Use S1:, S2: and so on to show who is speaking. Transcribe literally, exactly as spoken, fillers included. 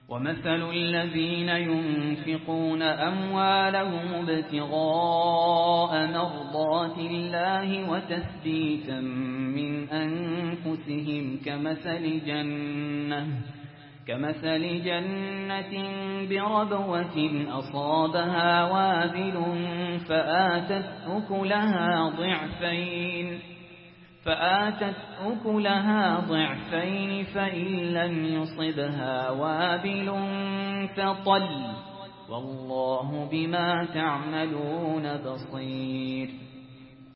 S1: ومثل الذين ينفقون أموالهم ابتغاء مرضات الله وتثبيتا من أنفسهم كمثل جنة كمثل جنة بربوة أصابها وابل فآتت أكلها ضعفين فآتت أكلها ضعفين فإن لم يصبها وابل فطل والله بما تعملون بصير